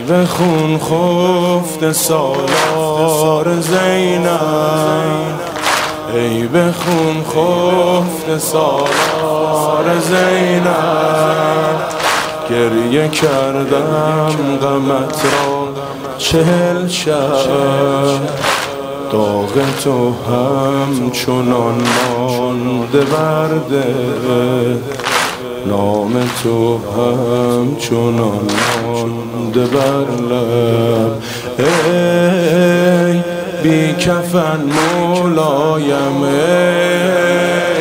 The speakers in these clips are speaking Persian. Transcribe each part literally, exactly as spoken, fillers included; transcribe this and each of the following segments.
به خون خفت سالار زینب، ای به خون خفت سالار زینب، گریه کردم غمت را چهل شب، داغ تو همچنان مانده بر دل، نام تو همچنان مانده بر لب. ای بی کفن مولایم، ای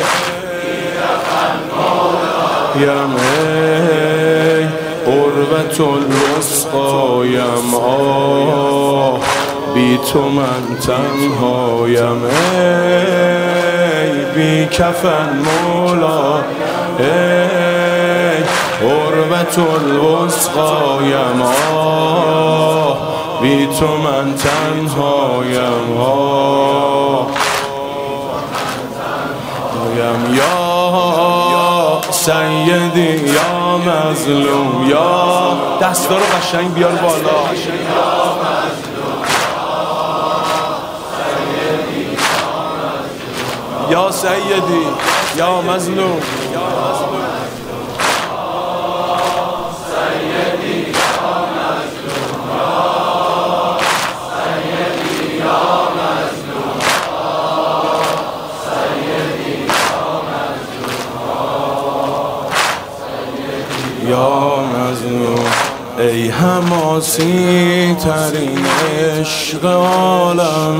ای عروة الوثقایم، آه بی تو من تنهایم. ای بی کفن مولا، ای عروة الوثقایم، آه بی تو من تنهایم. آه یا سیدی یا مظلوم، یا دستا رو قشنگ بیار بالا. یا سیدی یا مظلوم، یا مظلوم، ای حماسی ترین عشق عالم،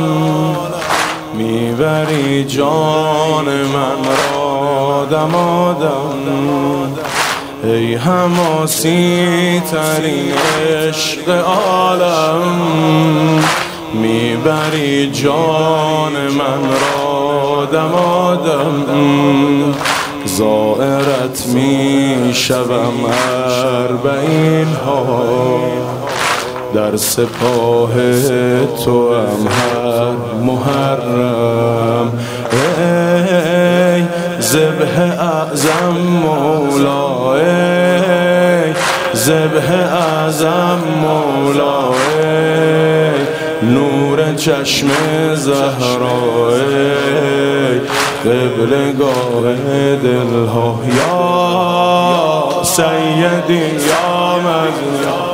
میبری جان من را دمادم. ای حماسی ترین عشق عالم، میبری جان من را دمادم. زائرت می شوم اربعین ها، در سپاه تو هم هر محرم. ای ذبح اعظم مولا، ای ذبح اعظم مولا، ای نور چشم زهرا، ای قبلگاه دلها. یا سیدی یا مظلوم،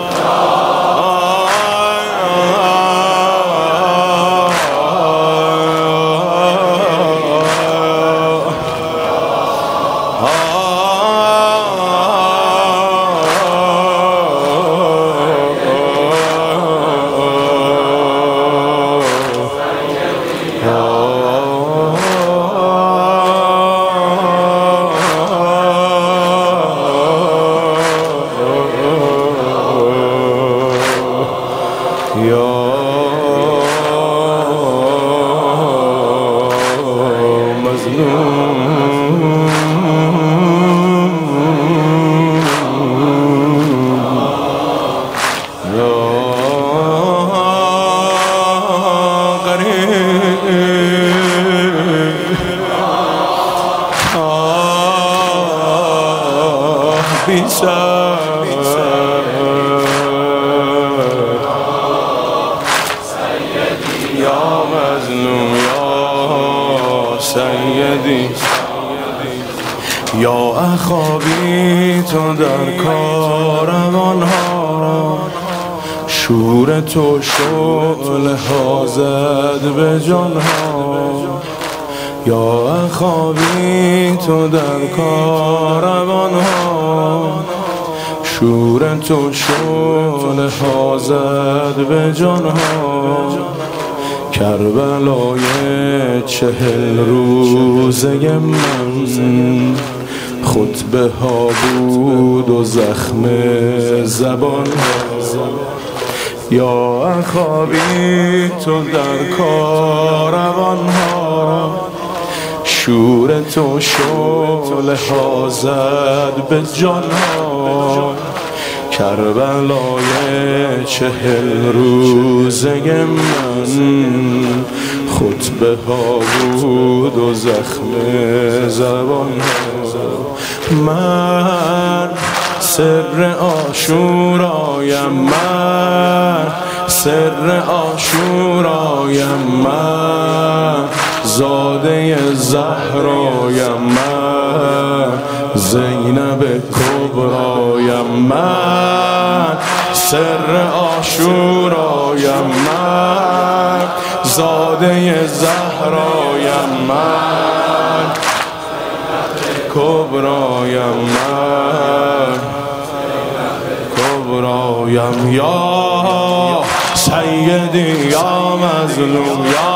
یا مظلوم یا سیدی یا اخابی تو در کاروان ها، شور تو شعله ها زد به جان ها. یا اخابی تو در کاروان ها، شور تو شعله ها زد به جان ها. کربلای چهل روزه من خطبه ها بود و زخم زبان ها. یا اخابی تو در کاروان ها، شور تو شعله ها زد به جان ها. کربلای چهل روزه من خطبه ها بود و زخم زبان ها. من سر عاشورایم من، سر عاشورایم من، زاده زهرایم من، زینب کبرایم من، سر عاشورایم من، زاده زهرایم من، کبرایم من، کبرایم. یا سیدی یا مظلوم یا